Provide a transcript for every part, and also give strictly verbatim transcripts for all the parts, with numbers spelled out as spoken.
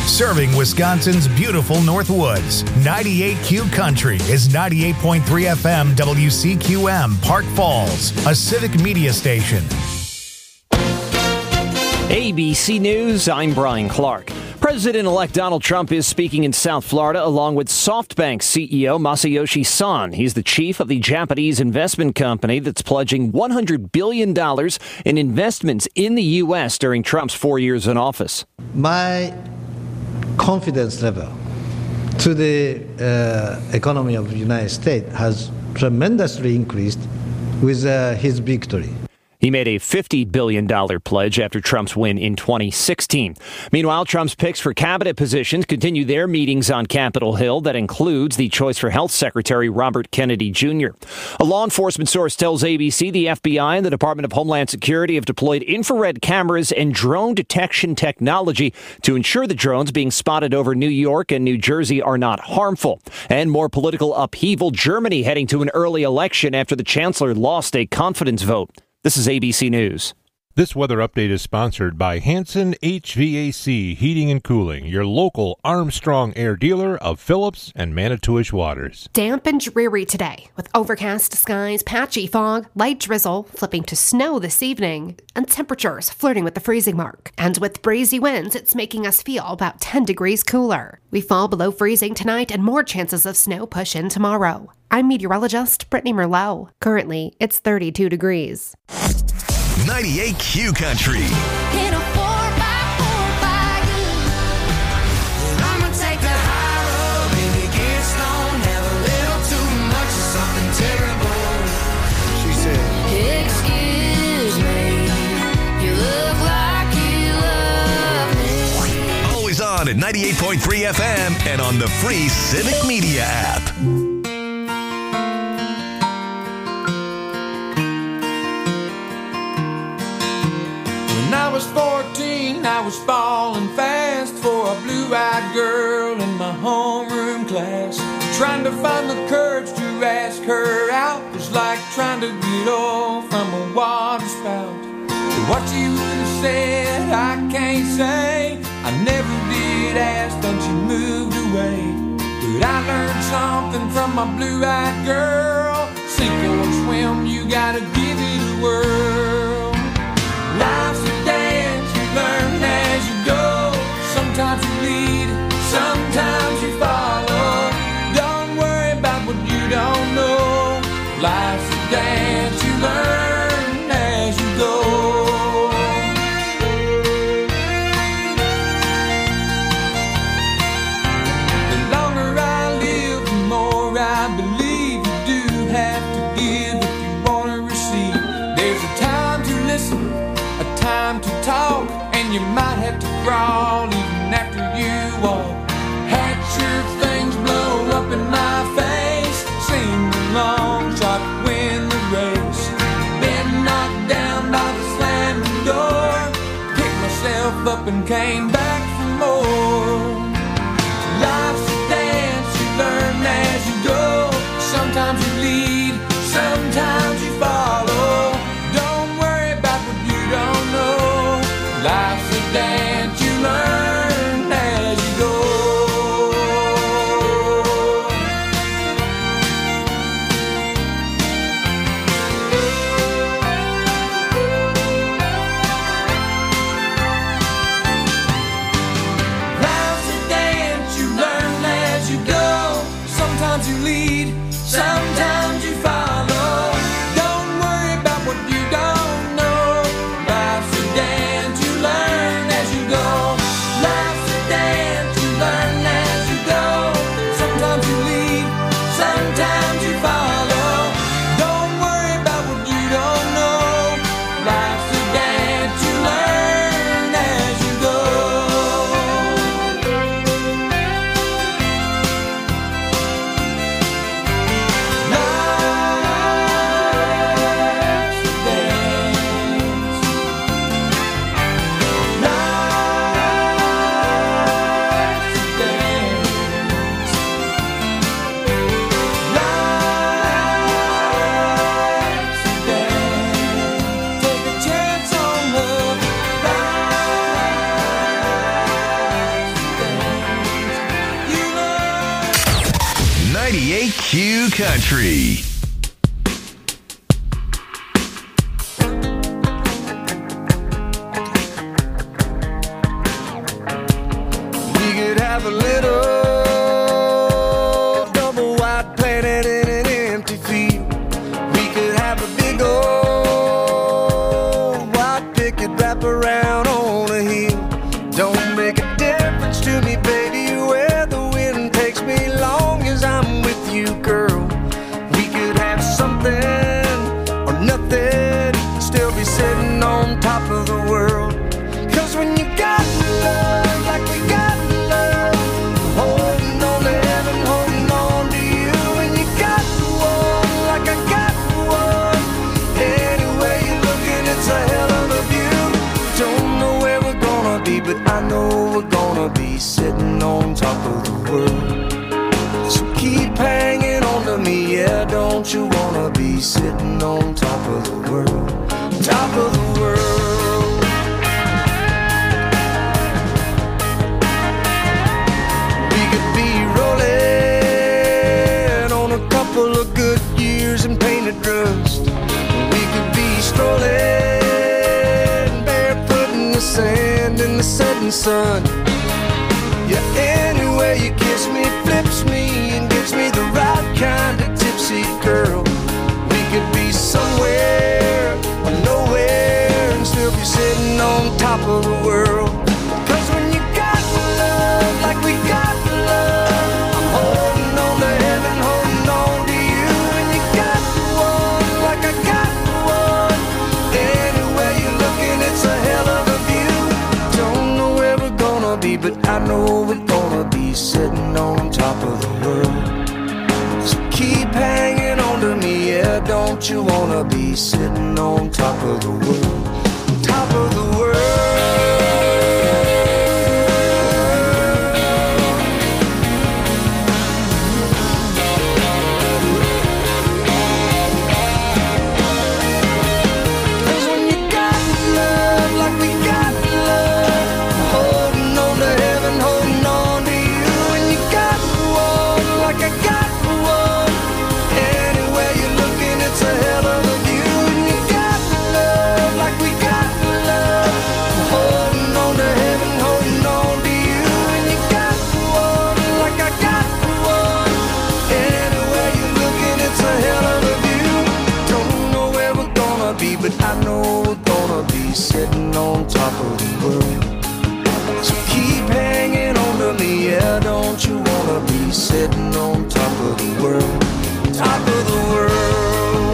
Serving Wisconsin's beautiful North Woods. ninety-eight Q Country is ninety-eight point three F M W C Q M, Park Falls, a civic media station. A B C News, I'm Brian Clark. President-elect Donald Trump is speaking in South Florida along with SoftBank C E O Masayoshi Son. He's the chief of the Japanese investment company that's pledging one hundred billion dollars in investments in the U S during Trump's four years in office. My confidence level to the uh, economy of the United States has tremendously increased with uh, his victory. He made a fifty billion dollars pledge after Trump's win in twenty sixteen. Meanwhile, Trump's picks for cabinet positions continue their meetings on Capitol Hill. That includes the choice for Health Secretary Robert Kennedy Junior A law enforcement source tells A B C the F B I and the Department of Homeland Security have deployed infrared cameras and drone detection technology to ensure the drones being spotted over New York and New Jersey are not harmful. And more political upheaval, Germany heading to an early election after the chancellor lost a confidence vote. This is A B C News. This weather update is sponsored by Hanson H V A C Heating and Cooling, your local Armstrong Air dealer of Phillips and Manitowish Waters. Damp and dreary today, with overcast skies, patchy fog, light drizzle, flipping to snow this evening, and temperatures flirting with the freezing mark. And with breezy winds, it's making us feel about ten degrees cooler. We fall below freezing tonight, and more chances of snow push in tomorrow. I'm meteorologist Brittany Merlot. Currently, it's thirty-two degrees. ninety-eight Q Country. In a four by four by you. And I'ma take the high road, baby, get stoned, have a little too much of something terrible. She said, Excuse me, you look like you love me. Always on at ninety-eight point three F M and on the free Civic Media app. When I was fourteen, I was falling fast for a blue-eyed girl in my homeroom class. Trying to find the courage to ask her out was like trying to get oil from a water spout. But what you would have said, I can't say. I never did ask, then she moved away. But I learned something from my blue-eyed girl. Sink or swim, you gotta give it a whirl. Life's a dance, you learn as you go. Sometimes you lead, sometimes you follow. Don't worry about what you don't know. Life's a dance, you learn as you go. The longer I live, the more I believe you do have to give if you want to receive. There's a time to listen, a time to talk, and you might have to crawl even after you walk. Had your things blow up in my face, sing the long shot, win the race. Been knocked down by the slamming door, picked myself up and came back for more. Life's a dance, you learn as you go. Sometimes you lead, sometimes you follow. Don't worry about what you don't know. Life's a dance, you learn as you go. Life's a dance, you learn as you go. Sometimes you lead, sometimes you follow. Don't worry about what you don't know. Life's a dance, you learn as you go. Life's a dance, you learn as you go. Sometimes you lead, sometimes you follow. Don't worry about what you don't know. Life's a dance, you learn as you go. Life's a dance. Life's Q Country. We could have a little double wide planet in an empty field. We could have a big old white picket wrap around on a hill. Don't make a difference to me, baby, where the wind takes me, long as I'm with you, girl. We could have something or nothing, still be sitting on top of the world. Cause when you got love like we got love, holding on to heaven, holding on to you. When you got one like I got one, anyway you're looking, it's a hell of a view. Don't know where we're gonna be, but I know we're gonna be sitting on top of the world. So keep hanging on to me, yeah, don't you wanna be sitting on top of the world, top of the world. We could be rolling on a couple of good years and painted rust. We could be strolling barefoot in the sand in the setting sun. Yeah, anyway you kiss me, flips me, and gives me the right kind of tipsy, girl. We could be somewhere or nowhere and still be sitting on top of the world. Cause when you got love like we got love, I'm holding on to heaven, holding on to you. And you got one like I got one, anywhere you're looking, it's a hell of a view. Don't know where we're gonna be, but I know we're gonna be sitting on top of the world. So keep hanging on to me, yeah, don't you wanna be sitting on top of the world, top of the world. Cause when you got love like we got love, holding on to heaven, holding on to you. And you got one like I got one, anywhere you're looking, it's a hell of a view. And you got love like we got love, holding on to heaven, holding on to you. And you got one like I got one, anywhere you're looking, it's a hell of a view. Don't know where we're gonna be, but I know we're gonna be sitting on top of the world. So keep hanging on to me, yeah, don't you wanna be sitting on top of the world, top of the world.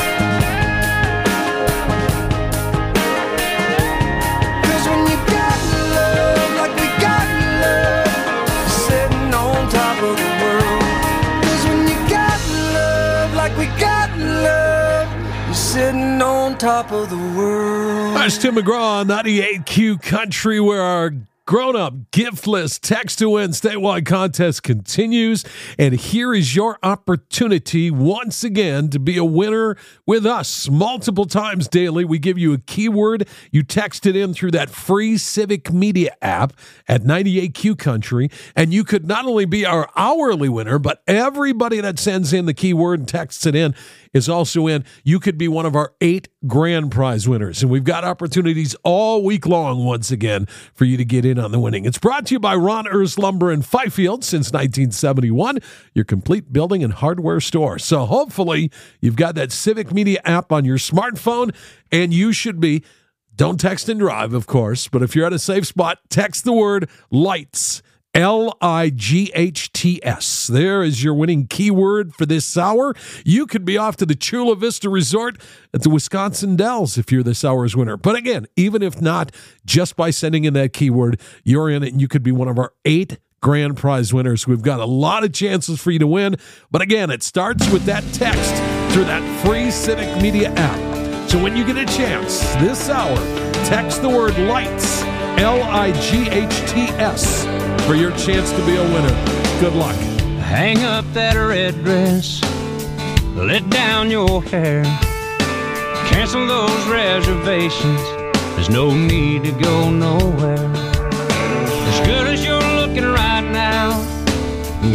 Cause when you got love like we got love, sitting on top of the world. Cause when you got love like we got love, you're sitting on top of the world. That's Tim McGraw on ninety-eight Q Country, where our grown-up giftless text to win statewide contest continues. And here is your opportunity once again to be a winner with us. Multiple times daily, we give you a keyword. You text it in through that free Civic Media app at ninety-eight Q Country. And you could not only be our hourly winner, but everybody that sends in the keyword and texts it in is also in. You could be one of our eight grand prize winners. And we've got opportunities all week long, once again, for you to get in on the winning. It's brought to you by Ron Urs Lumber in Fifield since nineteen seventy-one, your complete building and hardware store. So hopefully you've got that Civic Media app on your smartphone, and you should be. Don't text and drive, of course, but if you're at a safe spot, text the word LIGHTS. L I G H T S. There is your winning keyword for this hour. You could be off to the Chula Vista Resort at the Wisconsin Dells if you're this hour's winner. But again, even if not, just by sending in that keyword, you're in it, and you could be one of our eight grand prize winners. We've got a lot of chances for you to win. But again, it starts with that text through that free Civic Media app. So when you get a chance this hour, text the word LIGHTS, L I G H T S, for your chance to be a winner. Good luck. Hang up that red dress, let down your hair, cancel those reservations, there's no need to go nowhere. As good as you're looking right now, girl, I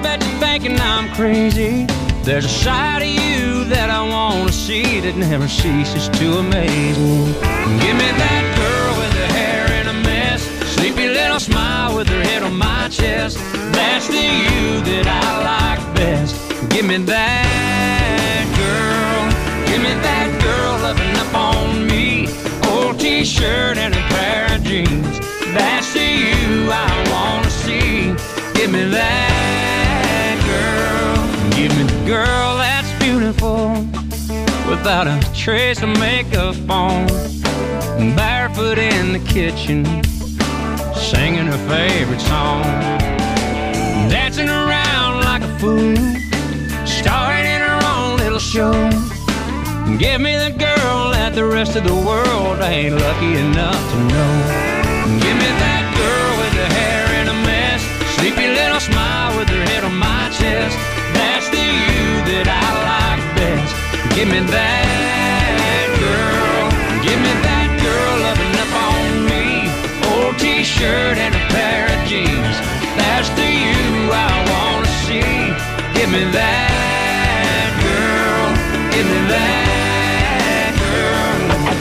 bet you're thinking I'm crazy. There's a side of you that I want to see that never ceases to amaze me. Give me that girl with her hair in a mess, sleepy little smile with her head on my chest. That's the you that I like best. Give me that girl. Give me that girl loving up on me. Old t-shirt and a pair of jeans. That's the you I want to see. Give me that girl. Give me the girl that's beautiful, without a trace of makeup on, barefoot in the kitchen, singing her favorite song, dancing around like a fool, starring in her own little show. Give me the girl that the rest of the world ain't lucky enough to know. Give me that girl with her hair in a mess, sleepy little smile with her head on my chest. That's the you that I like best. Give me that girl. Give me that girl loving up on me. Old t-shirt and a pair of jeans. That's the you I want to see. Give me that girl. Give me that girl.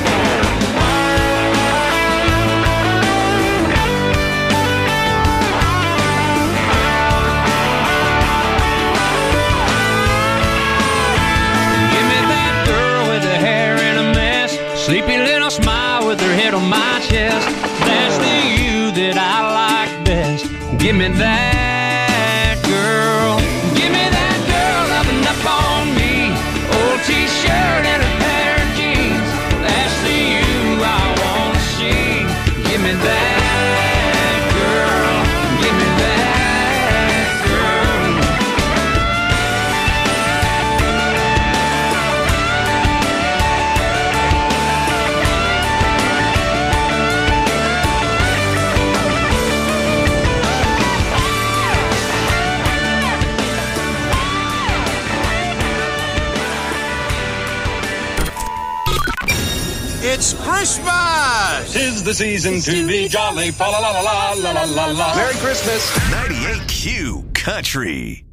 Sleepy little smile with her head on my chest. That's the you that I like best. Give me that girl. Give me that girl loving up on me. Old t-shirt and a pair of jeans. That's the you I want to see. Give me that girl. Give me that girl. It's Christmas! 'Tis the season to be jolly. Fa la la la la la la la. Merry Christmas! ninety-eight Q Country.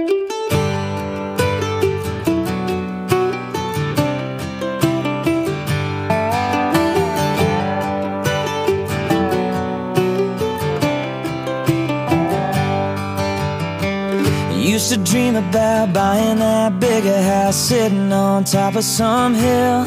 Used to dream about buying that bigger house, sitting on top of some hill,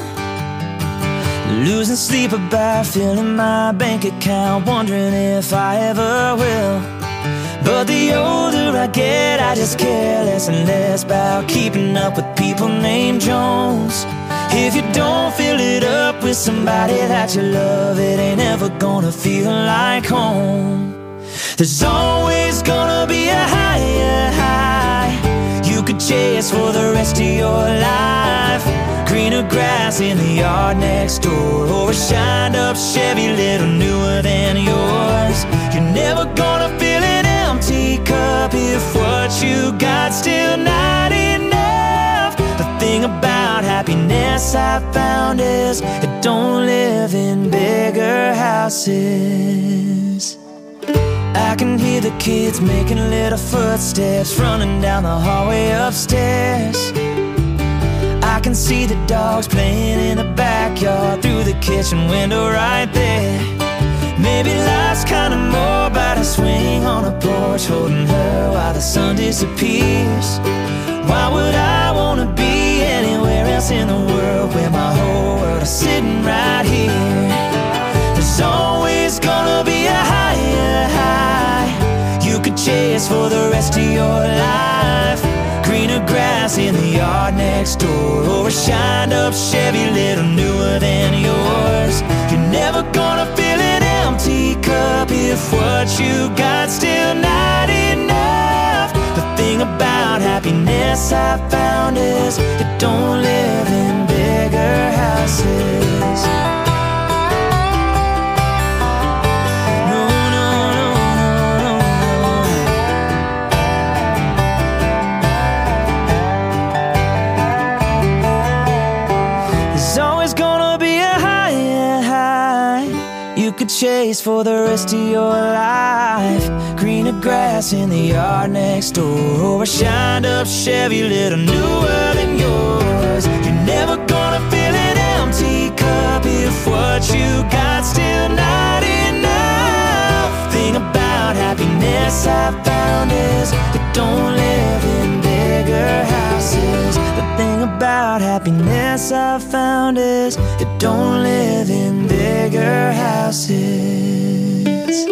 losing sleep about filling my bank account, wondering if I ever will. But the older I get, I just care less and less about keeping up with people named Jones. If you don't fill it up with somebody that you love, it ain't ever gonna feel like home. There's always gonna be a higher high you could chase for the rest of your life. Greener grass in the yard next door, or a shined up Chevy little newer than yours. You're never gonna fill an empty cup if what you got still not enough. The thing about happiness I found is it don't live in bigger houses. I can hear the kids making little footsteps running down the hallway upstairs. I can see the dogs playing in the backyard through the kitchen window right there. Maybe life's kinda more about a swing on a porch, holding her while the sun disappears. Why would I wanna be anywhere else in the world where my whole world is sitting right here? There's always gonna be a higher high you could chase for the rest of your life. Greener grass in the yard next door, or a shined up Chevy little newer than yours. You're never gonna fill an empty cup if what you got still not enough. The thing about happiness I found is it don't live in bigger houses. Chase for the rest of your life. Greener grass in the yard next door, or a shined up Chevy little newer than yours. You're never gonna fill an empty cup if what you got still not enough. Thing about happiness I found is it don't live in bigger houses. The thing about happiness I found is it don't live in bigger houses.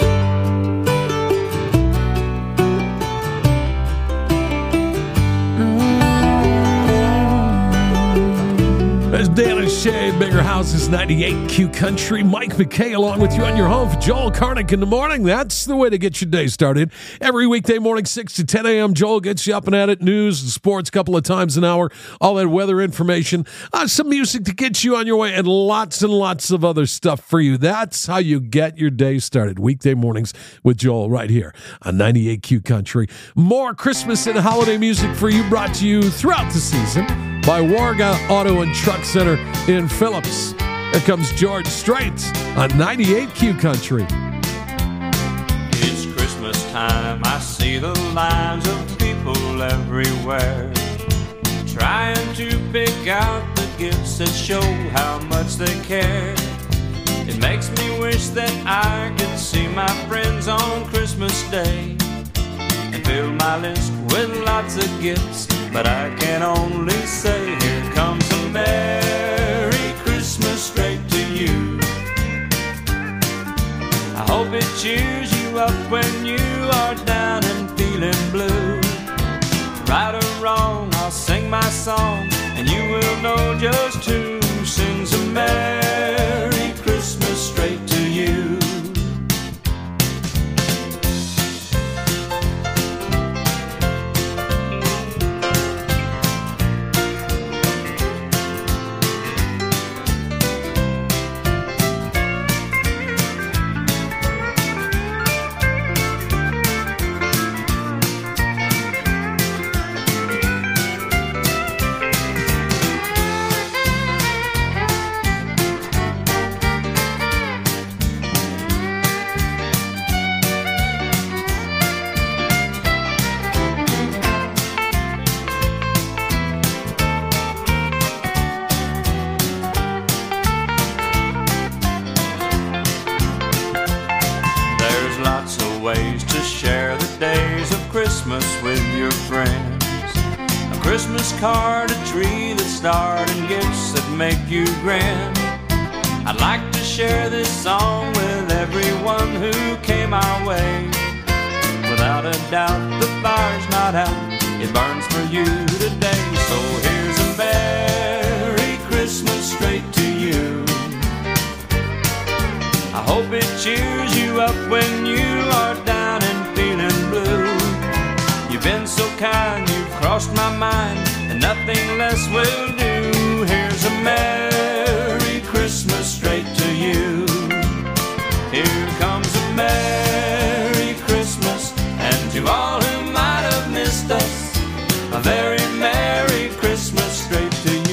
There's Dan and Shay, Bigger Houses, ninety-eight Q Country. Mike McKay along with you on your home for Joel Karnick in the morning. That's the way to get your day started. Every weekday morning, six to ten a.m., Joel gets you up and at it. News and sports a couple of times an hour. All that weather information. Uh, some music to get you on your way, and lots and lots of other stuff for you. That's how you get your day started. Weekday mornings with Joel right here on ninety-eight Q Country. More Christmas and holiday music for you, brought to you throughout the season by Warga Auto and Truck Center in Phillips. Here comes George Strait on ninety-eight Q Country. It's Christmas time, I see the lines of people everywhere, trying to pick out the gifts that show how much they care. It makes me wish that I could see my friends on Christmas Day and fill my list with lots of gifts, but I can only say here comes a Merry Christmas straight to you. I hope it cheers you up when you are down and feeling blue. Right or wrong, I'll sing my song and you will know just who sings a Merry Christmas straight to you. Christmas with your friends. A Christmas card, a tree that starred, and gifts that make you grin. I'd like to share this song with everyone who came our way. Without a doubt, the fire's not out, it burns for you today. So here's a Merry Christmas straight to you. I hope it cheers you up when you are down and feeling blue. You've been so kind, you've crossed my mind, and nothing less will do. Here's a Merry Christmas straight to you. Here comes a Merry Christmas, and to all who might have missed us, a very Merry Christmas straight to you.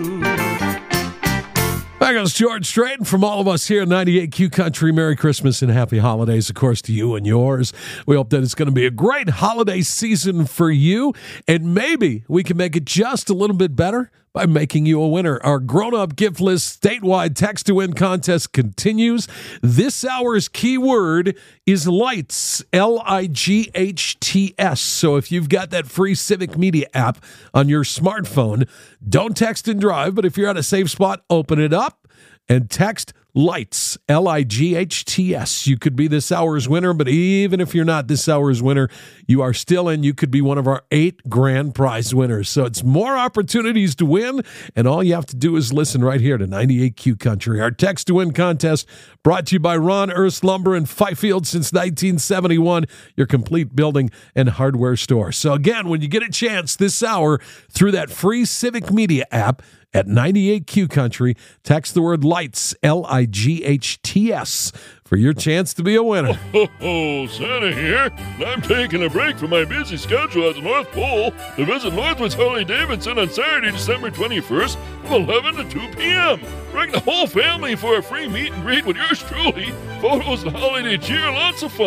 There goes George Strait, and from all of us here at ninety-eight Q Country, Merry Christmas and Happy Holidays, of course, to you and yours. We hope that it's going to be a great holiday season for you, and maybe we can make it just a little bit better by making you a winner. Our grown-up gift list statewide text-to-win contest continues. This hour's keyword is lights, L I G H T S. So if you've got that free Civic Media app on your smartphone, don't text and drive, but if you're at a safe spot, open it up and text lights, L I G H T S. You could be this hour's winner, but even if you're not this hour's winner, you are still in. You could be one of our eight grand prize winners. So it's more opportunities to win, and all you have to do is listen right here to ninety-eight Q Country. Our text to win contest brought to you by Ron Earth Lumber in Fifield since nineteen seventy-one, your complete building and hardware store. So again, when you get a chance this hour through that free Civic Media app, at ninety-eight Q Country, text the word lights, L I G H T S, for your chance to be a winner. Oh, oh, Santa here, and I'm taking a break from my busy schedule at the North Pole to visit Northwoods Harley-Davidson on Saturday, December twenty-first from eleven to two p.m. Bring the whole family for a free meet and greet with yours truly, photos and holiday cheer, lots of fun.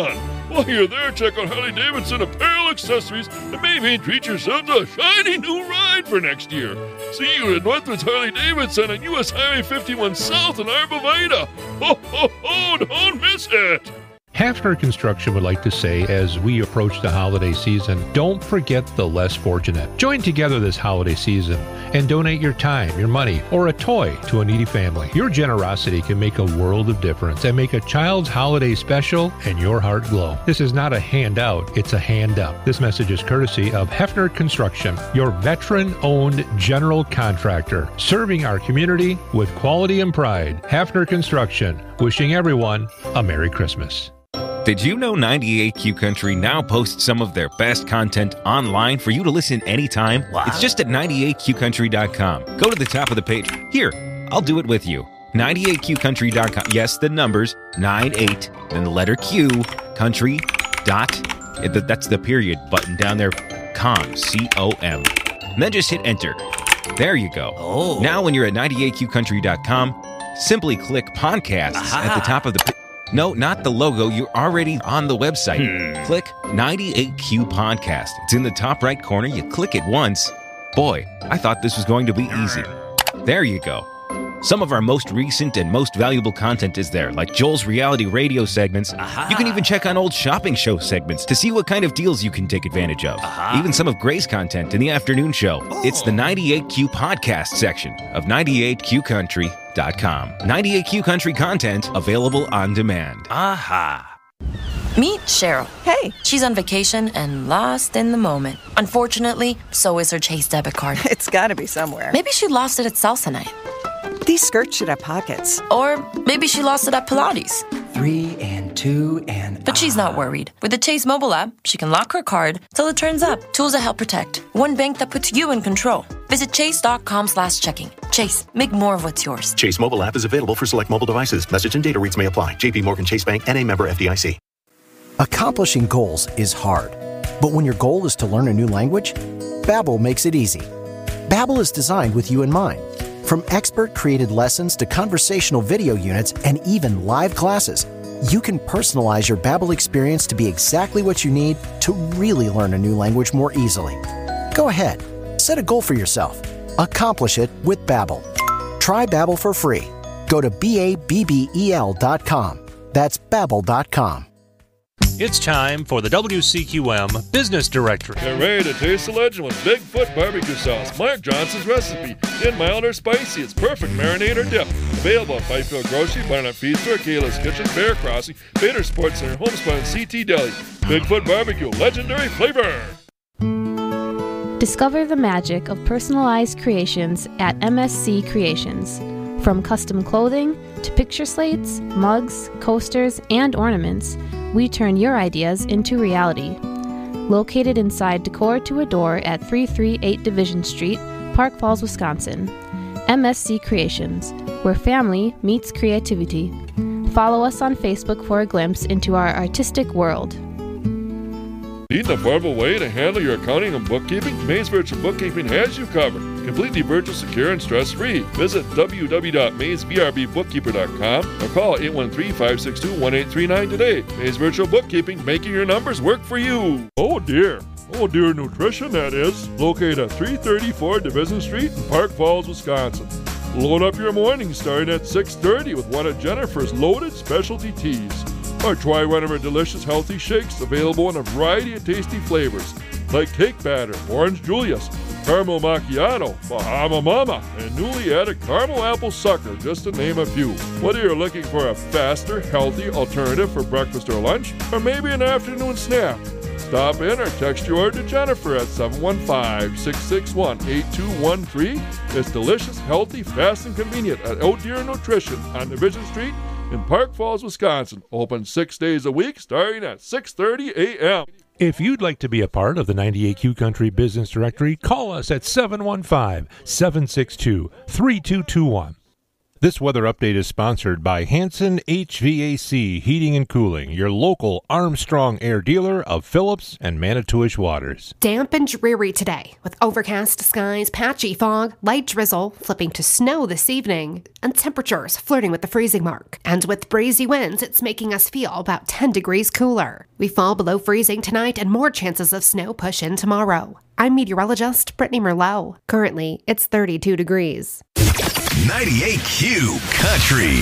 While you're there, check out Harley-Davidson Apparel Accessories and maybe treat yourself to a shiny new ride for next year. See you at Northwoods Harley-Davidson on U S Highway fifty-one South in Arvada. Ho, ho, ho, don't miss it! Hafner Construction would like to say, as we approach the holiday season, don't forget the less fortunate. Join together this holiday season and donate your time, your money, or a toy to a needy family. Your generosity can make a world of difference and make a child's holiday special and your heart glow. This is not a handout, it's a hand up. This message is courtesy of Hafner Construction, your veteran-owned general contractor, serving our community with quality and pride. Hafner Construction, wishing everyone a Merry Christmas. Did you know ninety-eight Q Country now posts some of their best content online for you to listen anytime? Wow. It's just at ninety-eight Q country dot com. Go to the top of the page. Here, I'll do it with you. ninety-eight Q country dot com. Yes, the numbers, ninety-eight, then the letter Q, country, dot, that's the period button down there, com, C O M. And then just hit enter. There you go. Oh. Now when you're at ninety-eight Q country dot com, simply click podcasts Aha. at the top of the page. No, not the logo. You're already on the website. Hmm. Click ninety-eight Q Podcast. It's in the top right corner. You click it once. Boy, I thought this was going to be easy. There you go. Some of our most recent and most valuable content is there, like Joel's reality radio segments. Aha. You can even check on old shopping show segments to see what kind of deals you can take advantage of. Aha. Even some of Gray's content in the afternoon show. Oh. It's the ninety-eight Q Podcast section of ninety-eight Q country dot com. ninety-eight Q Country content available on demand. Aha. Meet Cheryl. Hey. She's on vacation and lost in the moment. Unfortunately, so is her Chase debit card. It's gotta be somewhere. Maybe she lost it at salsa night. These skirts should have pockets. Or maybe she lost it at Pilates. Three and two and... But she's not worried. With the Chase mobile app, she can lock her card till it turns up. Tools that help protect. One bank that puts you in control. Visit chase.com slash checking. Chase, make more of what's yours. Chase mobile app is available for select mobile devices. Message and data rates may apply. J P Morgan Chase Bank, N A member F D I C. Accomplishing goals is hard. But when your goal is to learn a new language, Babbel makes it easy. Babbel is designed with you in mind. From expert-created lessons to conversational video units and even live classes, you can personalize your Babbel experience to be exactly what you need to really learn a new language more easily. Go ahead, set a goal for yourself. Accomplish it with Babbel. Try Babbel for free. Go to B A B B E L dot com. That's Babbel dot com. It's time for the W C Q M Business Directory. Get ready to taste the legend with Bigfoot barbecue sauce. Mark Johnson's recipe. In mild or spicy, it's perfect marinade or dip. Available at Fifield Grocery, Barnett Feed Store, Kayla's Kitchen, Bear Crossing, Bader Sports Center, Homespun, and C T Deli. Bigfoot barbecue, legendary flavor. Discover the magic of personalized creations at M S C Creations. From custom clothing to picture slates, mugs, coasters, and ornaments, we turn your ideas into reality. Located inside Decor to Adore at three thirty-eight Division Street, Park Falls, Wisconsin. M S C Creations, where family meets creativity. Follow us on Facebook for a glimpse into our artistic world. Need an affordable way to handle your accounting and bookkeeping? Maze Virtual Bookkeeping has you covered. Completely virtual, secure, and stress-free. Visit w w w dot maze v r b bookkeeper dot com or call eight one three, five six two, one eight three nine today. Maze Virtual Bookkeeping, making your numbers work for you. Oh dear. Oh dear Nutrition, that is. Located at three thirty-four Division Street in Park Falls, Wisconsin. Load up your morning starting at six thirty with one of Jennifer's loaded specialty teas. Or try one of our delicious healthy shakes available in a variety of tasty flavors like cake batter, orange Julius, caramel macchiato, Bahama Mama, and newly added caramel apple sucker, just to name a few. Whether you're looking for a faster, healthy alternative for breakfast or lunch, or maybe an afternoon snack, stop in or text your order to Jennifer at seven one five, six six one, eight two one three. It's delicious, healthy, fast, and convenient at Oh Dear Nutrition on Division Street in Park Falls, Wisconsin. Open six days a week starting at six thirty a.m. If you'd like to be a part of the ninety-eight Q Country Business Directory, call us at seven one five, seven six two, three two two one. This weather update is sponsored by Hanson H V A C Heating and Cooling, your local Armstrong Air dealer of Phillips and Manitowish Waters. Damp and dreary today, with overcast skies, patchy fog, light drizzle, flipping to snow this evening, and temperatures flirting with the freezing mark. And with breezy winds, it's making us feel about ten degrees cooler. We fall below freezing tonight, and more chances of snow push in tomorrow. I'm meteorologist Brittany Merlot. Currently, it's thirty-two degrees. ninety-eight Q Country.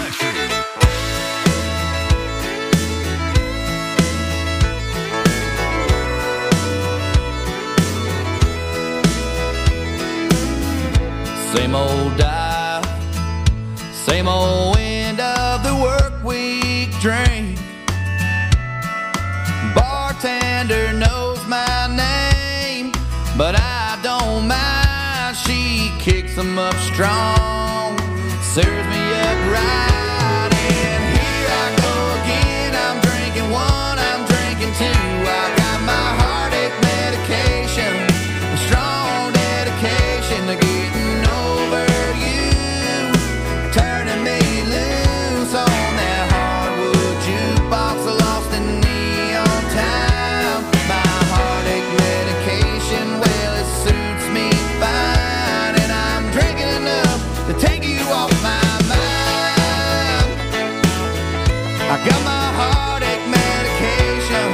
Same old dial, same old end of the work week drink. Bartender knows my name, but I don't mind. She kicks them up strong, serves me up right, and here I go again. I'm drinking one, I'm drinking two. I got my heartache medication, a strong dedication to getting over you, turning me loose on that hardwood jukebox, lost in neon time. My heartache medication, well, it suits me fine, and I'm drinking enough to take you off my mind. I got my heartache medication.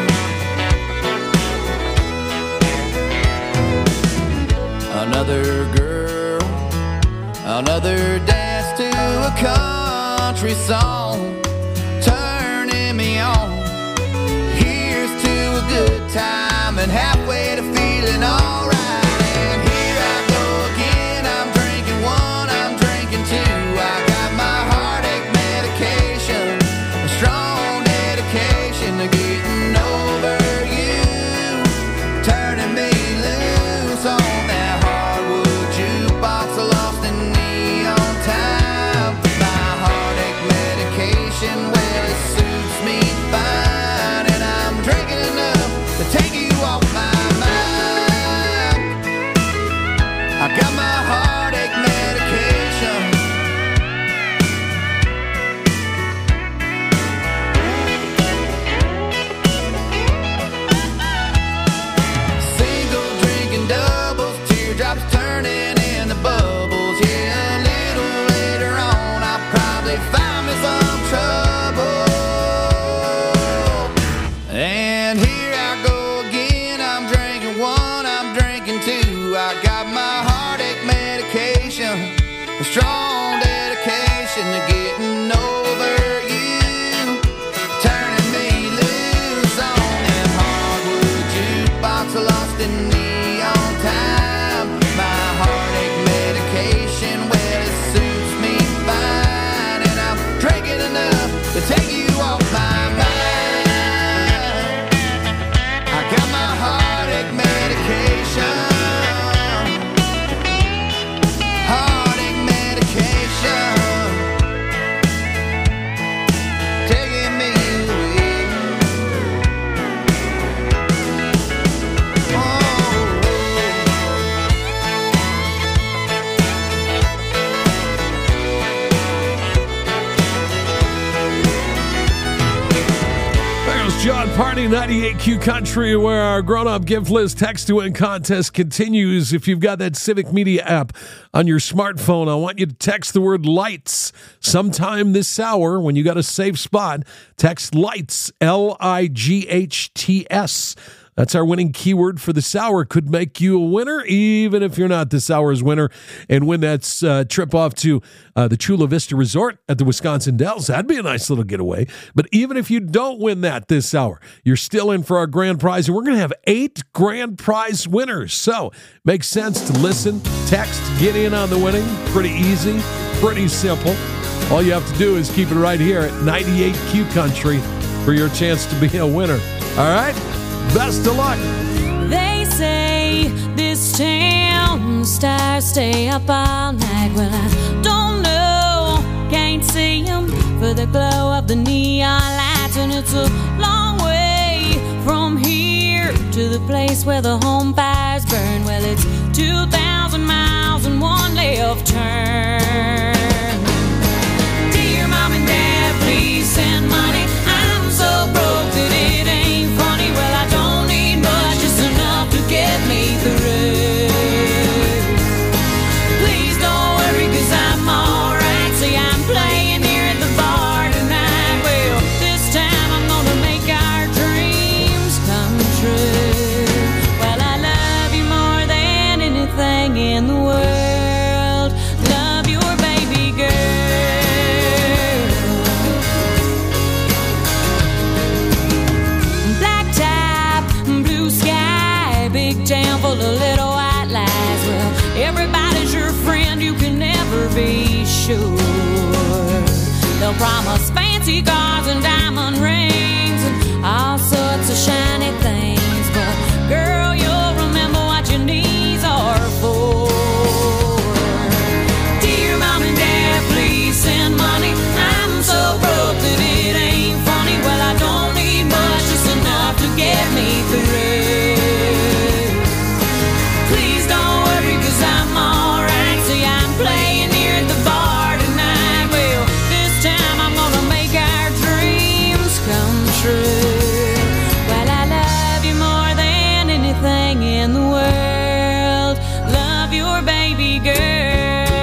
Another girl, another dance to a country song, turning me on. Here's to a good time and halfway to feeling alright. And here I go again. I'm drinking one, I'm drinking two. I got my heartache medication, a strong dedication to getting over you, turning me loose on that hardwood jukebox, lost in neon time. My heartache medication, well, it suits me fine, and I'm drinking enough to take you off my mind. I got my heartache medication. Single drinking doubles, teardrops turning into bubbles. Yeah, a little later on, I'll probably find me some trouble. And here I go again. I'm drinking one, I'm drinking two. I got my heartache medication, a strong dedication to getting over you, turning me loose on that hardwood jukebox, lost in neon time. My heartache medication, well, it suits me fine, and I'm drinking enough to take you off my mind. I got my heartache medication, heartache medication, taking me away. There goes John Party, ninety-eight Q Country, where our grown-up gift list text to win contest continues. If you've got that Civic Media app on your smartphone, I want you to text the word lights sometime this hour. When you got a safe spot, text lights, L I G H T S. That's our winning keyword for this hour. Could make you a winner, even if you're not this hour's winner, and win that uh, trip off to uh, the Chula Vista Resort at the Wisconsin Dells. That'd be a nice little getaway. But even if you don't win that this hour, you're still in for our grand prize, and we're going to have eight grand prize winners. So makes sense to listen, text, get in on the winning. Pretty easy, pretty simple. All you have to do is keep it right here at ninety-eight Q Country for your chance to be a winner. All right? Best of luck. They say this town stars stay up all night. Well, I don't know, can't see them for the glow of the neon lights. And it's a long way from here to the place where the home fires burn. Well, it's two thousand miles and one left turn. They'll promise fancy cars and diamond rings and all sorts of shiny things. But girl, you'll remember what your knees are for. Dear Mom and Dad, please send money. I'm so broke that it ain't funny. Well, I don't need much, just enough to get me through. Please don't worry, cause I'm alright. See, I'm playing here at the bar tonight. Well, this time I'm gonna make our dreams come true. Well, I love you more than anything in the world. Love your baby girl.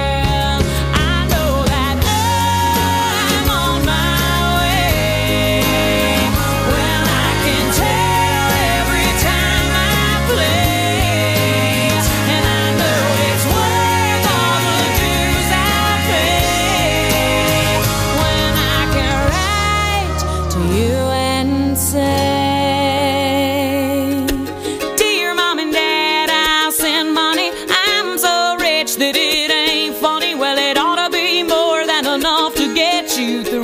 You through.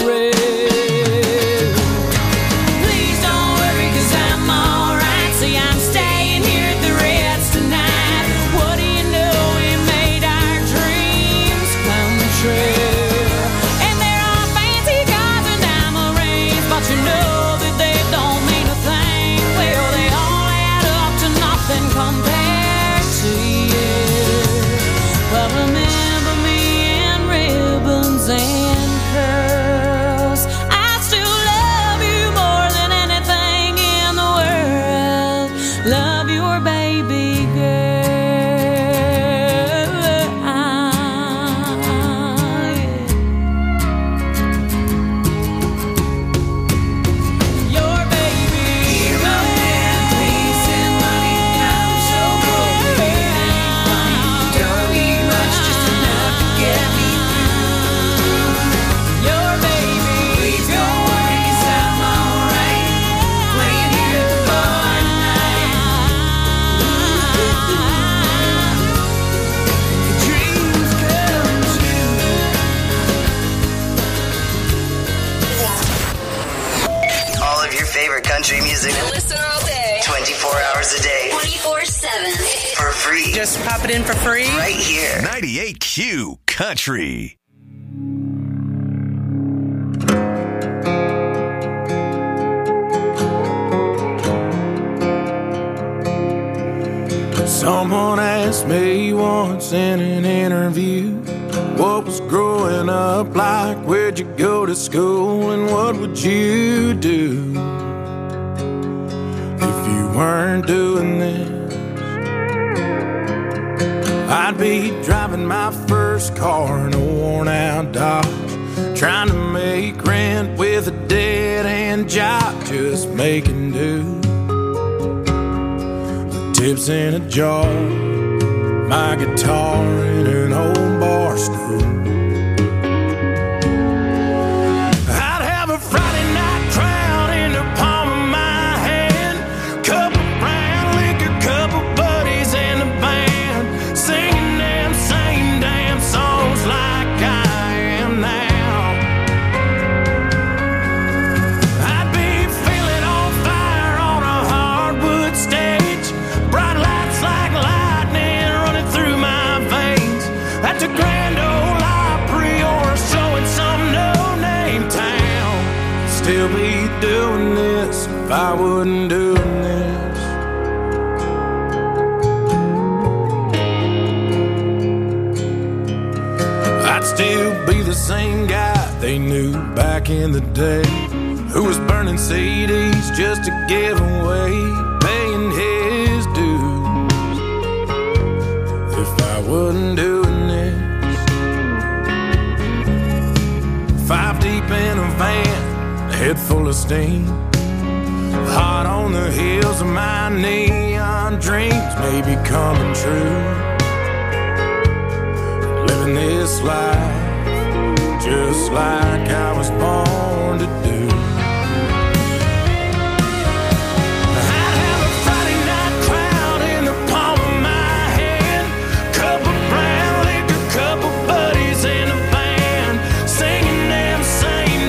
Please don't worry, cause I'm alright. See, I'm staying here at the Ritz tonight. What do you know, we made our dreams come true. And there are fancy cars and diamond rings, but you know that they don't mean a thing. Well, they all add up to nothing compared to you. But remember me in ribbons and I still love you more than anything in the world. Love your baby girl. Your baby girl. Please send money. I'm so broke. It ain't funny. Don't need much, just enough to get me through. Your baby. Please don't worry, cause I'm alright. Playing here at the bar tonight. Dreams come true. All of your favorite country music. Listen all day. twenty-four hours a day. twenty-four seven. For free. Just pop it in for free. Right here. ninety-eight Q Country. Someone asked me once in an interview, what was growing up like? Where'd you go to school and what would you do if you weren't doing this? I'd be driving my first car in a worn out Dodge, trying to make rent with a dead-end job, just making do. Tips in a jar, my guitar in an old bar stool. I'd have a Friday night crowd in the palm of my hand, cup of brown liquor, couple buddies in the band, singing them same damn songs like I am now. I'd be feeling on fire on a hardwood stage, bright lights like lightning running through my veins, at the Grand Ole Opry or a show in some no-name town. Still be doing this if I wasn't doing this. I'd still be the same guy they knew back in the day, who was burning C Ds just to give away, paying his dues. If I wasn't doing this, five deep in a van, head full of steam, hot on the heels of my neon dreams, maybe coming true. Living this life just like I was born to do. I'd have a Friday night crowd in the palm of my hand, cup of brown liquor, couple buddies in a band, singing them same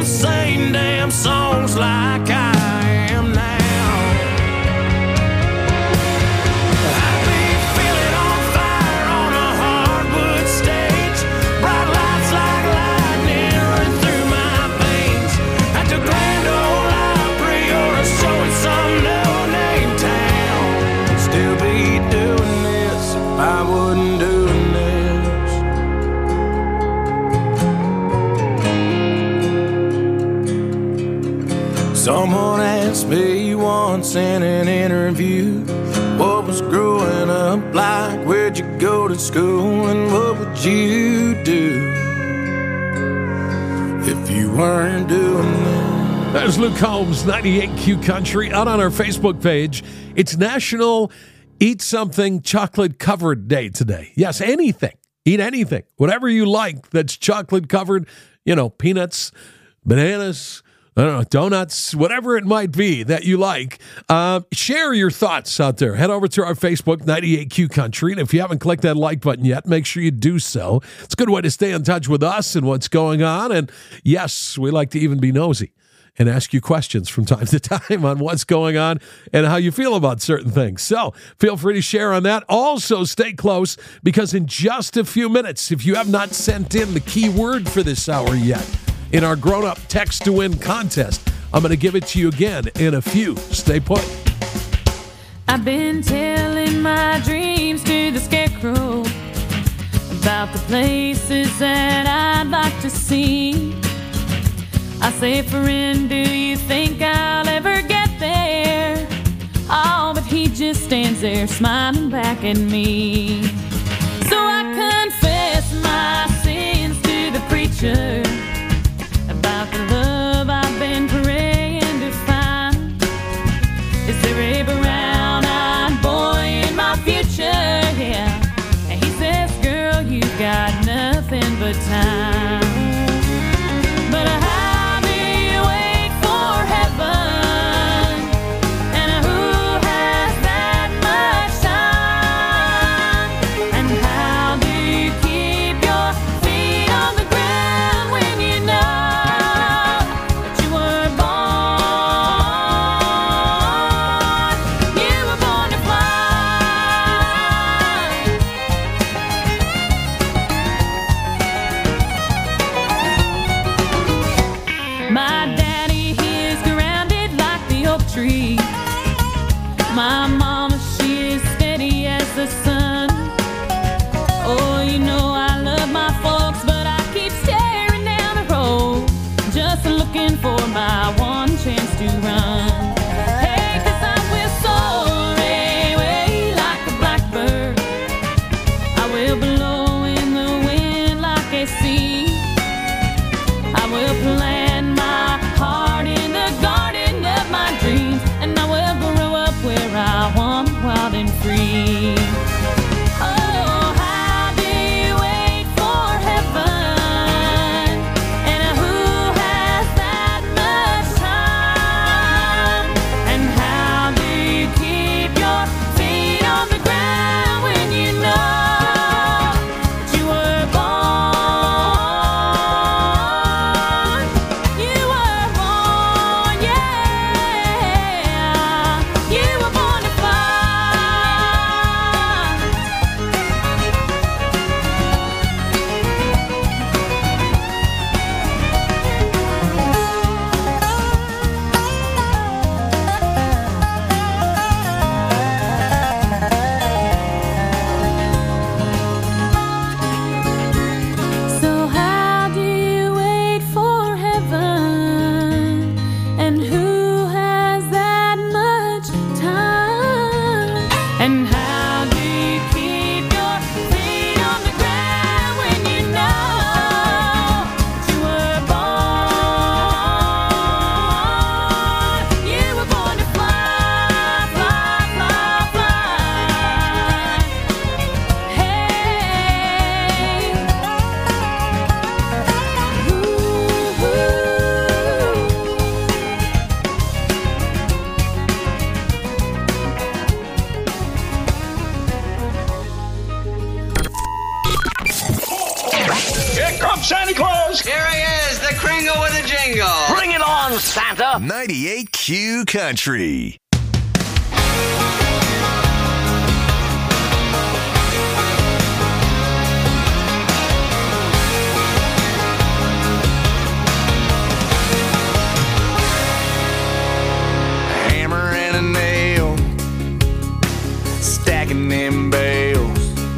them same damn songs like I am now. I'd be feeling on fire on a hardwood stage, bright lights like lightning running through my veins, at the Grand Ole Opry or a show in some no-name town. Still be doing this if I wasn't doing this. Someone asked me once in an interview, what was growing up like, where'd you go to school, and what would you do if you weren't doing that? There's Luke Combs, ninety-eight Q Country, out on our Facebook page. It's National Eat Something Chocolate Covered Day today. Yes, anything. Eat anything. Whatever you like that's chocolate covered, you know, peanuts, bananas, I don't know, donuts, whatever it might be that you like. Uh, share your thoughts out there. Head over to our Facebook, ninety-eight Q Country. And if you haven't clicked that like button yet, make sure you do so. It's a good way to stay in touch with us and what's going on. And yes, we like to even be nosy and ask you questions from time to time on what's going on and how you feel about certain things. So feel free to share on that. Also, stay close, because in just a few minutes, if you have not sent in the key word for this hour yet, in our grown-up text to win contest, I'm going to give it to you again in a few. Stay put. I've been telling my dreams to the scarecrow about the places that I'd like to see. I say, friend, do you think I'll ever get there? Oh, but he just stands there smiling back at me. So I confess my sins to the preacher about the love I've been praying to find. Is there a brown-eyed boy in my future? Yeah. And he says, girl, you got nothing but time. But I'll be waiting for heaven, and who has that much time? And how do you keep your feet on the ground when Santa Claus! Here he is, the Kringle with a jingle. Bring it on, Santa! ninety-eight Q Country. Hammer and a nail, stacking them bales.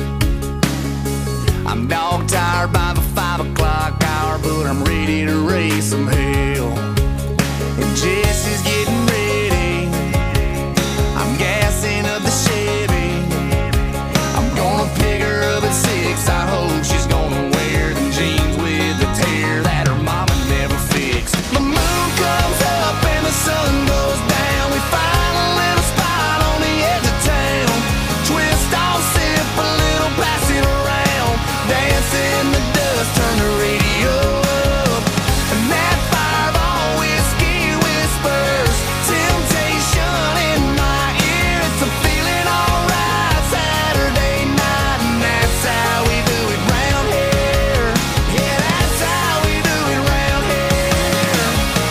I'm dog tired by the five o'clock hour, but I'm ready to raise some hell. And Jesse's getting ready, I'm gassing up the Chevy. I'm gonna pick her up at six, I hope she's gonna wear them jeans with the tear that her mama never fixed. The moon comes up and the sun goes down, we find a little spot on the edge of town. Twist off, sip a little, pass it around, dance in the dust, turn the radio up. And that fireball whiskey whispers temptation in my ear. It's a feeling alright Saturday night, and that's how we do it round here. Yeah, that's how we do it round here.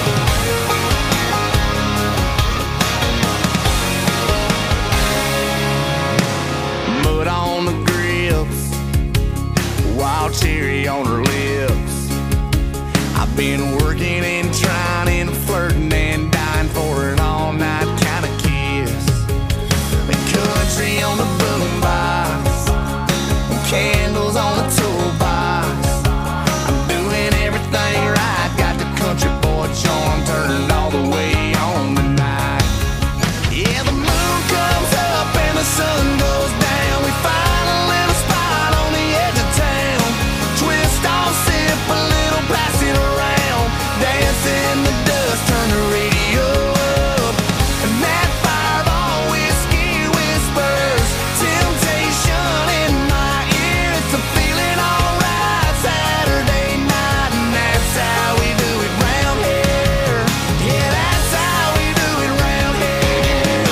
Mud on the grips, wild cherry on her lips. I've been working and trying and flirting and dying for an all-night kind of kiss. The country on the boombox, candles on the toolbox. I'm doing everything right, got the country boy charm turned all the way on tonight. Yeah, the moon comes up and the sun goes down, we find a little spot on the edge of town. Twist off, sip a little, pass it around, dance in the dust, turn the radio up. And that fireball whiskey whispers temptation in my ear. It's a feeling alright Saturday night, and that's how we do it round here. Yeah, that's how we do it round here.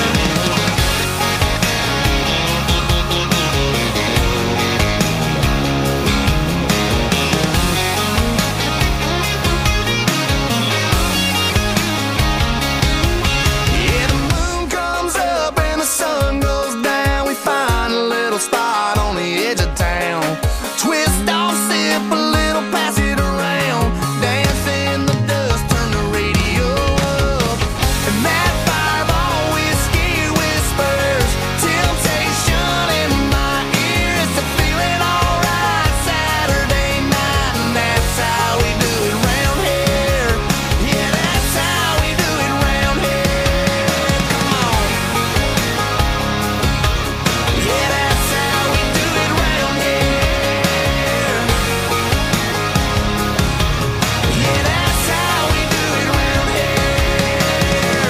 Yeah, the moon comes up and the sun goes down, we find a little spot on the edge of town. Twist off, sip a little, pass it around, dance in the dust, turn the radio up. And that fireball whiskey whispers temptation in my ear. It's a feeling alright Saturday night, and that's how we do it round here. Yeah, that's how we do it round here. Come on. Yeah, that's how we do it round here. Yeah, that's how we do it round here.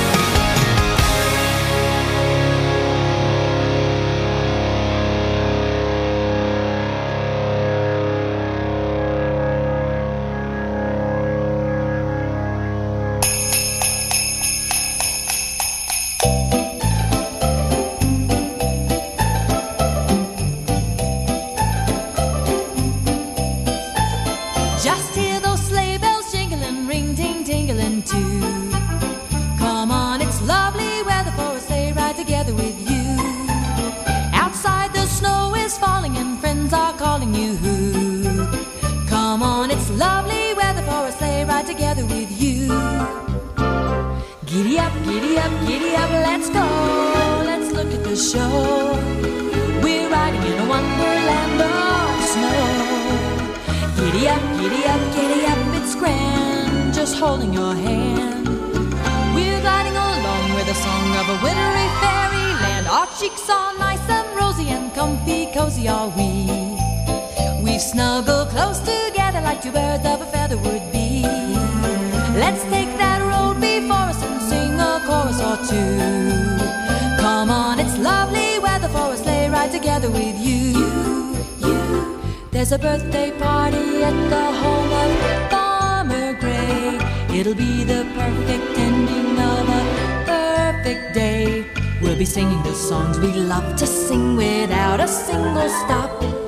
Just hear those sleigh bells jingling, ring ting tingling too. Come on, it's lovely weather for a sleigh ride together with you. Outside the snow is falling and friends are calling you. Come on, it's lovely weather for a sleigh ride together with you. Giddy up, giddy up, giddy up, let's go. Let's look at the show. We're riding in a wonderland of snow. Giddy up, giddy up, giddy up, it's grand, just holding your hand. We're gliding along with the song of a wintry fairyland. Our cheeks are nice and rosy and comfy, cozy are we. We've snuggled close together like two birds of a feather would be. Let's take that road before us and sing a chorus or two. Come on, it's lovely weather for a sleigh ride together with you. You. There's a birthday party at the home of Farmer Gray. It'll be the perfect ending of a perfect day. We'll be singing the songs we love to sing without a single stop. At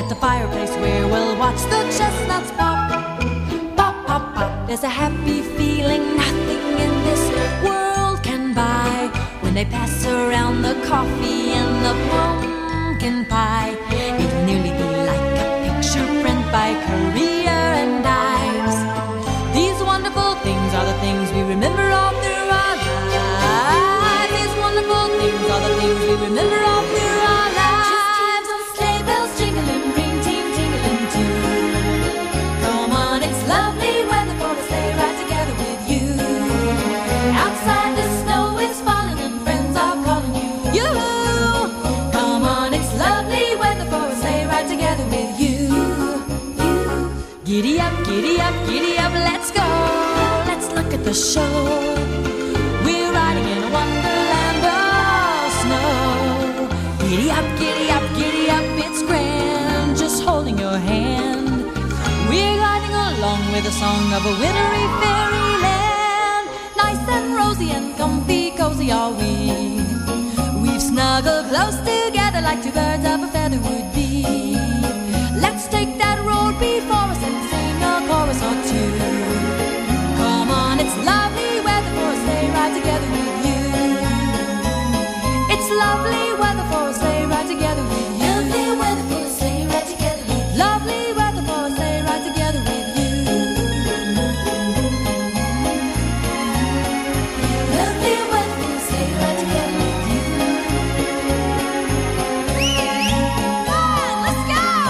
a fireplace where we'll watch the chestnuts pop. Pop, pop, pop. There's a happy feeling nothing in this world can buy when they pass around the coffee and the pumpkin pie. It'll nearly be like a picture print by Currier and Ives. These wonderful things are the things we remember all through our lives. These wonderful things are the things we remember all through our lives. Just sleigh bells jingling, ring ting tingling too. Come on, it's lovely weather for a sleigh ride together with you. Outside the snow is falling and friends are calling you. You, come on, it's lovely weather for a sleigh ride together with you. You, giddy up, giddy up, giddy up, let's go. Let's look at the show. We're riding in a wonderland of snow. Giddy up, giddy up, giddy up, it's grand, just holding your hand. We're gliding along with the song of a wintry fairyland. Nice and rosy and comfy, cozy are we. We've snuggled close together like two birds of a feather would be. Let's take that road before us and sing a chorus or two. Come on, it's lovely weather for a sleigh ride together with you. It's lovely weather for a sleigh ride together with you. Lovely weather for a sleigh ride together with you. Lovely weather for a sleigh ride together with you. Lovely weather for a sleigh ride together with you. Come on, let's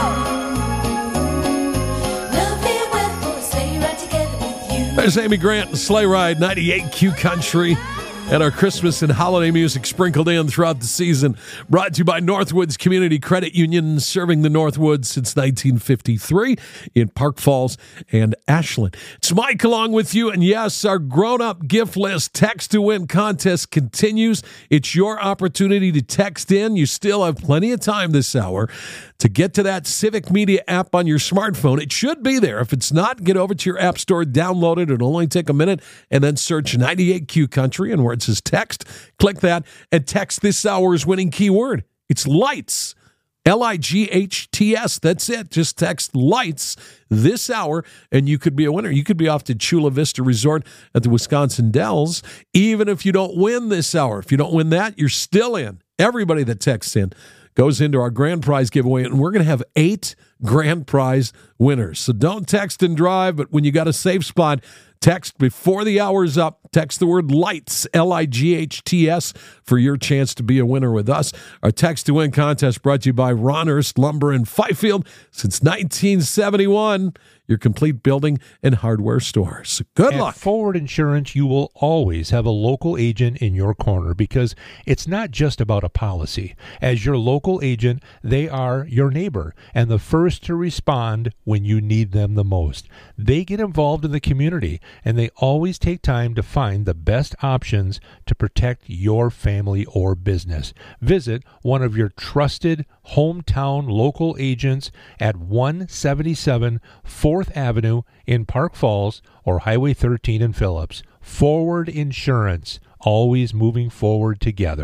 go! Lovely weather for a sleigh ride together with you. There's Amy Grant and Sleigh Ride, ninety-eight Q Country. And our Christmas and holiday music sprinkled in throughout the season. Brought to you by Northwoods Community Credit Union, serving the Northwoods since nineteen fifty-three in Park Falls and Ashland. It's Mike along with you. And yes, our grown-up gift list text to win contest continues. It's your opportunity to text in. You still have plenty of time this hour to get to that Civic Media app on your smartphone. It should be there. If it's not, get over to your app store, download it. It'll only take a minute, and then search ninety-eight Q Country, and where it says text, click that, and text this hour's winning keyword. It's lights. L I G H T S. That's it. Just text lights this hour, and you could be a winner. You could be off to Chula Vista Resort at the Wisconsin Dells, even if you don't win this hour. If you don't win that, you're still in. Everybody that texts in goes into our grand prize giveaway, and we're going to have eight grand prize winners. So don't text and drive, but when you got a safe spot, text before the hour's up. Text the word lights, L I G H T S, for your chance to be a winner with us. Our text to win contest brought to you by Ron Hurst Lumber in Fifield since nineteen seventy-one. Your complete building and hardware store. So good At luck. Forward Insurance, you will always have a local agent in your corner because it's not just about a policy. As your local agent, they are your neighbor and the first to respond when you need them the most. They get involved in the community, and they always take time to find the best options to protect your family or business. Visit one of your trusted hometown local agents at one seventy-seven fourth Avenue in Park Falls or Highway thirteen in Phillips. Forward Insurance, always moving forward together.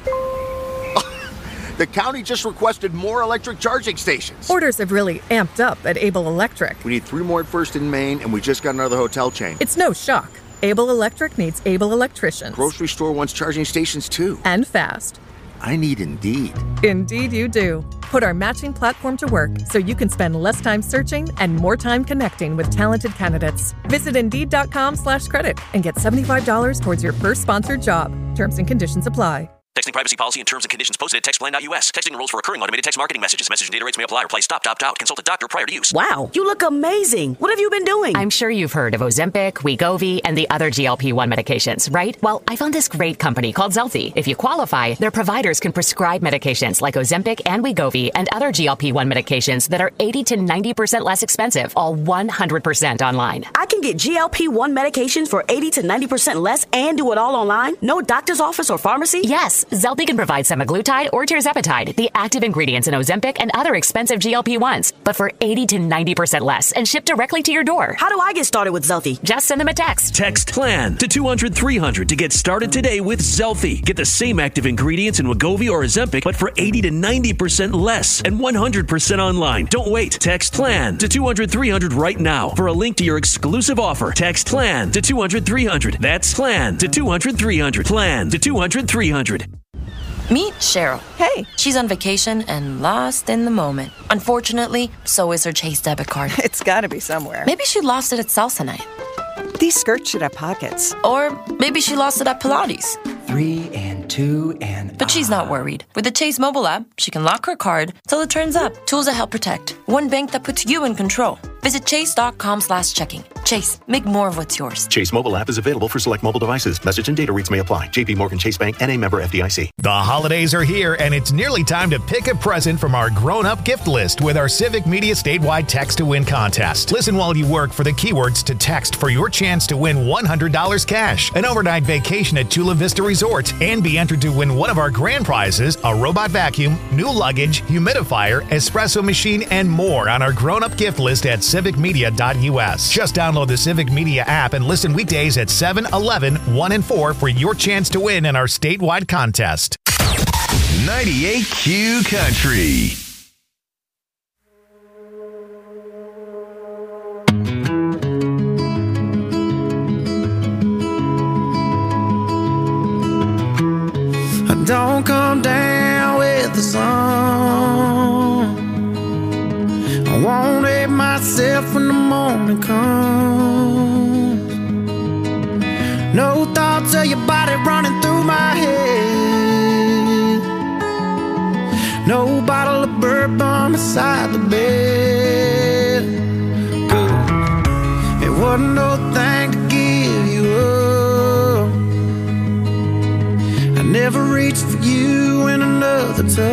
The county just requested more electric charging stations. Orders have really amped up at Able Electric. We need three more at First in Maine, and we just got another hotel chain. It's no shock. Able Electric needs able electricians. Grocery store wants charging stations too. And fast. I need Indeed. Indeed you do. Put our matching platform to work so you can spend less time searching and more time connecting with talented candidates. Visit Indeed.com slash credit and get seventy-five dollars towards your first sponsored job. Terms and conditions apply. Texting privacy policy and terms and conditions posted at textplan dot U S. Texting enrolls for recurring automated text marketing messages. Message and data rates may apply. Reply stop, opt out. Consult a doctor prior to use. Wow, you look amazing. What have you been doing? I'm sure you've heard of Ozempic, Wegovy, and the other G L P one medications, right? Well, I found this great company called Zelty. If you qualify, their providers can prescribe medications like Ozempic and Wegovy and other G L P one medications that are eighty to ninety percent less expensive, all one hundred percent online. I can get G L P one medications for eighty to ninety percent less and do it all online? No doctor's office or pharmacy? Yes. Plus, Zelty can provide semaglutide or tirzepatide, the active ingredients in Ozempic and other expensive G L P ones, but for eighty to ninety percent less and shipped directly to your door. How do I get started with Zelty? Just send them a text. Text PLAN to two hundred three hundred to get started today with Zelty. Get the same active ingredients in Wegovy or Ozempic, but for eighty to ninety percent less and one hundred percent online. Don't wait. Text PLAN to two hundred three hundred right now for a link to your exclusive offer. Text PLAN to two hundred three hundred. That's PLAN to two hundred three hundred. PLAN to two hundred three hundred. Meet Cheryl. Hey. She's on vacation and lost in the moment. Unfortunately, so is her Chase debit card. It's gotta be somewhere. Maybe she lost it at salsa night. These skirts should have pockets. Or maybe she lost it at Pilates. Three and two and... But she's not worried. With the Chase mobile app, she can lock her card till it turns up. Tools that help protect. One bank that puts you in control. Visit chase.com slash checking. Chase, make more of what's yours. Chase mobile app is available for select mobile devices. Message and data rates may apply. J P Morgan Chase Bank, N A member F D I C. The holidays are here, and it's nearly time to pick a present from our grown-up gift list with our Civic Media statewide Text to Win contest. Listen while you work for the keywords to text for your chance to win one hundred dollars cash, an overnight vacation at Chula Vista Resort, and be entered to win one of our grand prizes, a robot vacuum, new luggage, humidifier, espresso machine, and more on our grown-up gift list at civic media dot U S. Just download the Civic Media app and listen weekdays at seven, eleven, one, and four for your chance to win in our statewide contest. ninety-eight Q Country. Don't come down with the sun. I won't hate myself when the morning comes. No thoughts of your body running through my head. No bottle of bourbon beside the bed. Good. It wasn't no thing to give you up. Never reached for you in another touch.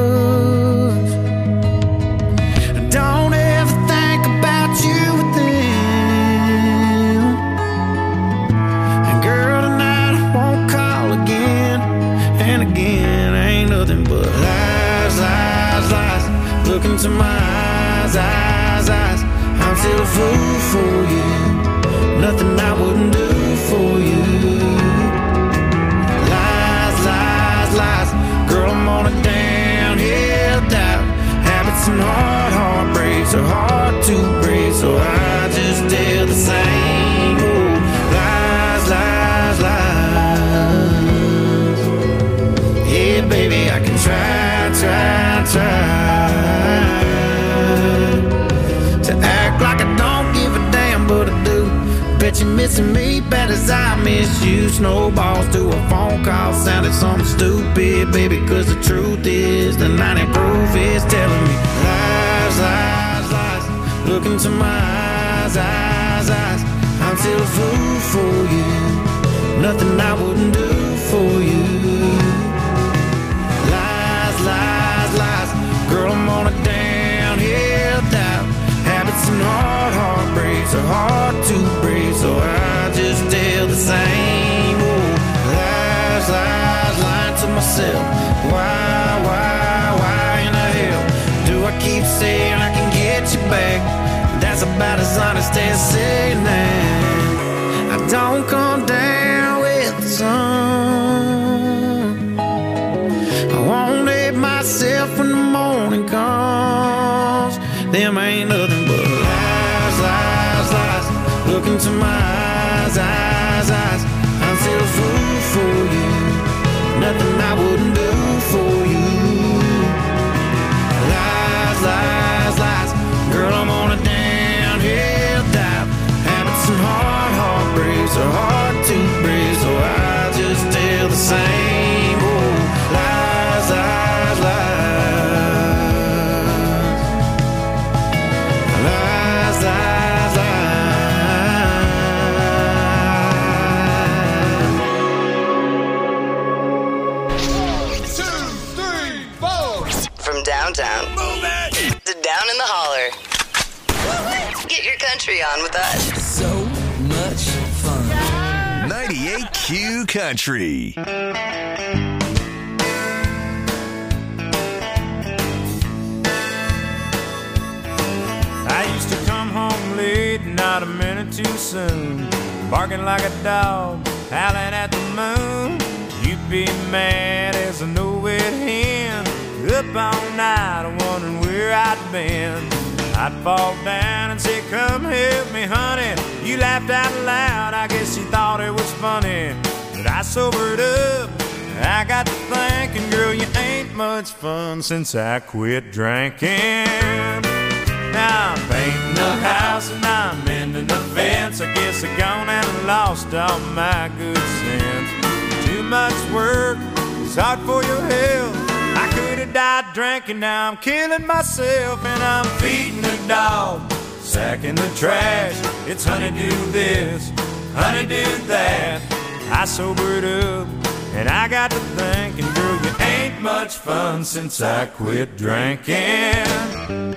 Don't ever think about you with them. And girl, tonight I won't call again and again. Ain't nothing but lies, lies, lies. Look into my eyes, eyes, eyes. I'm still a fool for you. Nothing I wouldn't do for you. Lies. Girl, I'm on a downhill dive. Habits and hard heartbreaks are hard to break, so I just tell the same old lies, lies, lies. Yeah, baby, I can try, try, try to act like I don't give a damn, but I do. Bet you're missing me bad as I miss you. Snowballs to a phone call sounded something stupid, baby, cause the truth is the ninety proof is telling me lies, lies, lies. Look into my eyes, eyes, eyes. I'm still a fool for you. Nothing I wouldn't do for you. Lies, lies, lies. Girl, I'm on a downhill dive. Habits and hard heartbreaks are hard to break, so I just tell the same old lies, lies, lying to myself. Why, why, why in the hell do I keep saying I can get you back? That's about as honest as saying that I don't come down with the sun. I won't hate myself when the morning comes. Them ain't nothing but lies, lies, lies. Look into my eyes, eyes, eyes. I'm still a fool for you. Nothing I wouldn't do for you. Lies, lies, lies. Girl, I'm on a downhill dive. Habits and hard heartbreaks are hard to break, so I just tell the same old lies, lies, lies. Lies, lies, lies. Two, three, four. From downtown to down in the holler. Get your country on with us. So much fun. ninety-eight Q Country. not a minute too soon. Barking like a dog, howling at the moon. You'd be mad as a no-wit hen. Up all night, wondering where I'd been. I'd fall down and say, come help me, honey. You laughed out loud, I guess you thought it was funny. But I sobered up, I got to thinking, girl, you ain't much fun since I quit drinking. Now I'm painting the house and I'm mending the fence. I guess I gone and lost all my good sense. Too much work, it's hard for your health. I could have died drinking, now I'm killing myself. And I'm feeding the dog, sacking the trash. It's honey do this, honey do that. I sobered up and I got to thinking, girl, you ain't much fun since I quit drinking.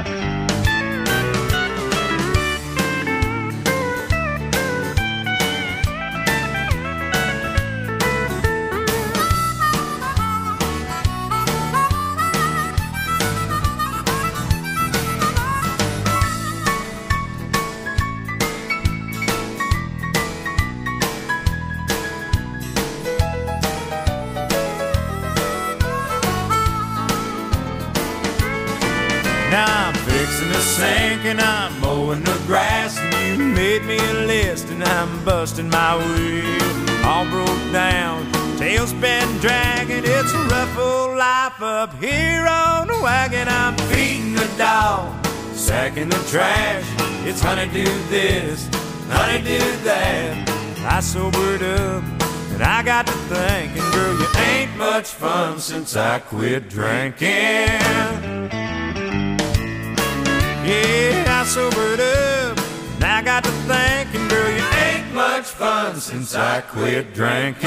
Now I'm fixing the sink and I'm mowing the grass. And you made me a list and I'm busting my wheel. All broke down, tail's been dragging. It's a rough old life up here on the wagon. I'm feeding the dog, sacking the trash. It's honey do this, honey do that. I sobered up and I got to thinking, girl, you ain't much fun since I quit drinking. Yeah, I sobered up, and I got to thinking, girl, you ain't much fun since I quit drinking.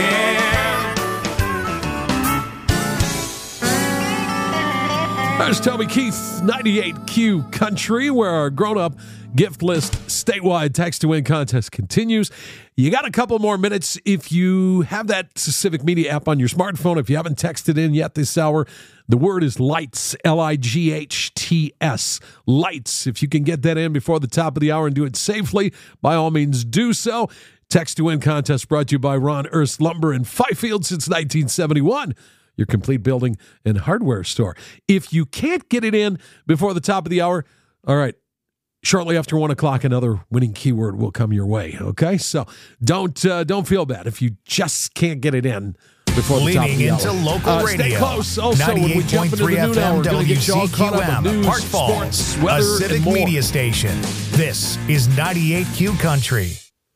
That's Toby Keith, ninety-eight Q Country, where our grown-up gift list statewide text to win contest continues. You got a couple more minutes if you have that Civic Media app on your smartphone. If you haven't texted in yet this hour, the word is LIGHTS, L I G H T S, LIGHTS. If you can get that in before the top of the hour and do it safely, by all means do so. Text to win contest brought to you by Ron Erst Lumber in Fifield since nineteen seventy-one. Your complete building and hardware store. If you can't get it in before the top of the hour, all right, shortly after one o'clock, another winning keyword will come your way, okay? So don't uh, don't feel bad if you just can't get it in before the top of the Leaning into hour. local uh, radio. Stay close. Also, when we jump into the noon hour, we're going to get you all caught up with news, Park Falls, sports, weather, a Civic and more. Media station. This is ninety-eight Q Country.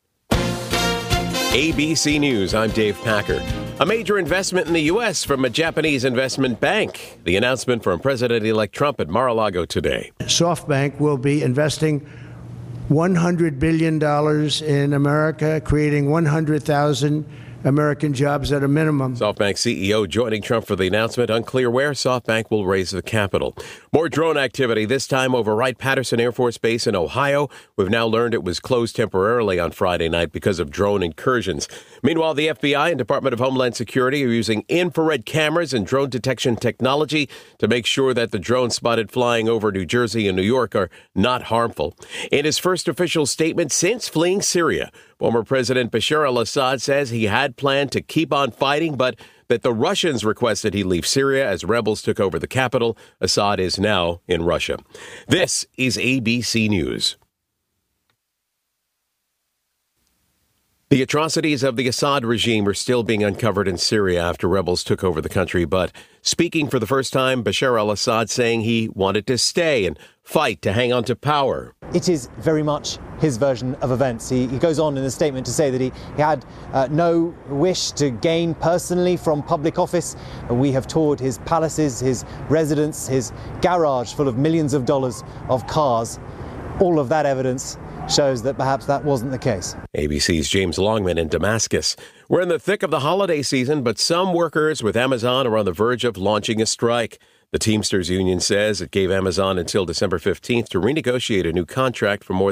A B C News, I'm Dave Packer. A major investment in the U S from a Japanese investment bank. The announcement from President-elect Trump at Mar-a-Lago today. SoftBank will be investing one hundred billion dollars in America, creating one hundred thousand American jobs at a minimum. SoftBank C E O joining Trump for the announcement. Unclear where SoftBank will raise the capital. More drone activity, this time over Wright-Patterson Air Force Base in Ohio. We've now learned it was closed temporarily on Friday night because of drone incursions. Meanwhile, the F B I and Department of Homeland Security are using infrared cameras and drone detection technology to make sure that the drones spotted flying over New Jersey and New York are not harmful. In his first official statement since fleeing Syria, former President Bashar al-Assad says he had planned to keep on fighting, but that the Russians requested he leave Syria as rebels took over the capital. Assad is now in Russia. This is A B C News. The atrocities of the Assad regime are still being uncovered in Syria after rebels took over the country. But speaking for the first time, Bashar al-Assad saying he wanted to stay and fight to hang on to power. It is very much his version of events. He, he goes on in a statement to say that he, he had uh, no wish to gain personally from public office. We have toured his palaces, his residence, his garage full of millions of dollars of cars. All of that evidence shows that perhaps that wasn't the case. A B C's James Longman in Damascus. We're in the thick of the holiday season, but some workers with Amazon are on the verge of launching a strike. The Teamsters Union says it gave Amazon until December fifteenth to renegotiate a new contract for more